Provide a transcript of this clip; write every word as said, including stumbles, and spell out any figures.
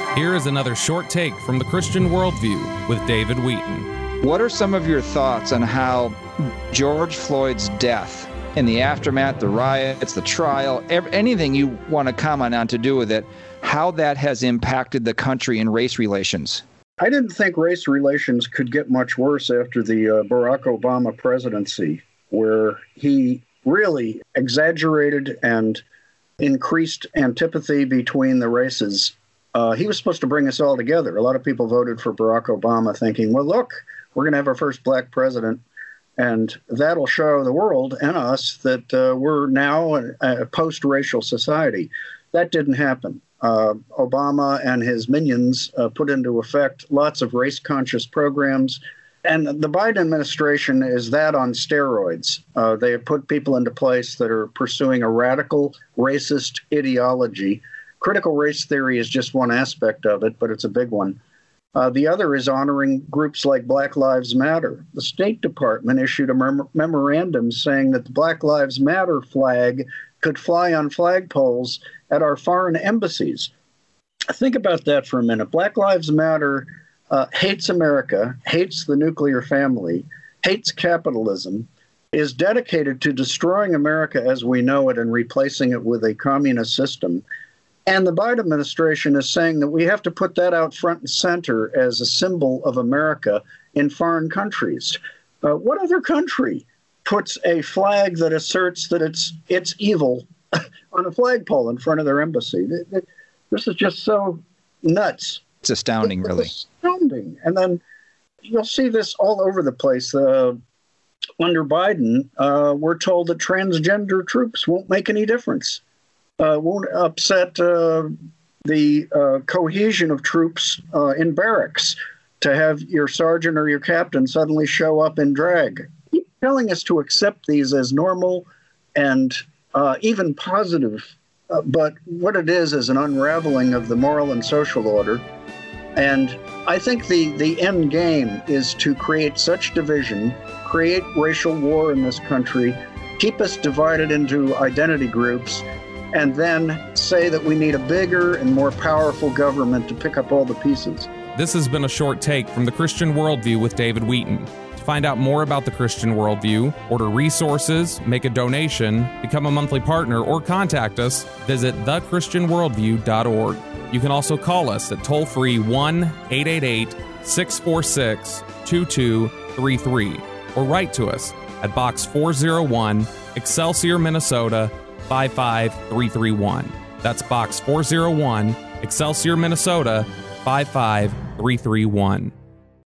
Here is another short take from the Christian Worldview with David Wheaton. What are some of your thoughts on how George Floyd's death and the aftermath, the riots, the trial, anything you want to comment on to do with it, how that has impacted the country in race relations? I didn't think race relations could get much worse after the uh, Barack Obama presidency, where he really exaggerated and increased antipathy between the races. Uh, he was supposed to bring us all together. A lot of people voted for Barack Obama thinking, well, look, we're going to have our first black president, and that'll show the world and us that uh, we're now a, a post-racial society. That didn't happen. Uh, Obama and his minions uh, put into effect lots of race-conscious programs. And the Biden administration is that on steroids. Uh, they have put people into place that are pursuing a radical racist ideology. Critical race theory is just one aspect of it, but it's a big one. Uh, the other is honoring groups like Black Lives Matter. The State Department issued a mem- memorandum saying that the Black Lives Matter flag could fly on flagpoles at our foreign embassies. Think about that for a minute. Black Lives Matter uh, hates America, hates the nuclear family, hates capitalism, is dedicated to destroying America as we know it and replacing it with a communist system. And the Biden administration is saying that we have to put that out front and center as a symbol of America in foreign countries. Uh, what other country puts a flag that asserts that it's it's evil on a flagpole in front of their embassy? This is just so nuts. It's astounding, it's really. Astounding. And then you'll see this all over the place. Uh, under Biden, uh, we're told that transgender troops won't make any difference. Uh, won't upset uh, the uh, cohesion of troops uh, in barracks to have your sergeant or your captain suddenly show up in drag. Keep telling us to accept these as normal and uh, even positive, uh, but what it is is an unraveling of the moral and social order. And I think the, the end game is to create such division, create racial war in this country, keep us divided into identity groups, and then say that we need a bigger and more powerful government to pick up all the pieces. This has been a short take from the Christian Worldview with David Wheaton. To find out more about the Christian Worldview, order resources, make a donation, become a monthly partner, or contact us, visit the christian worldview dot org. You can also call us at toll-free one eight eight eight, six four six, two two three three or write to us at Box four oh one, Excelsior, Minnesota, five five three three one. That's Box four oh one, Excelsior, Minnesota, five five three three one.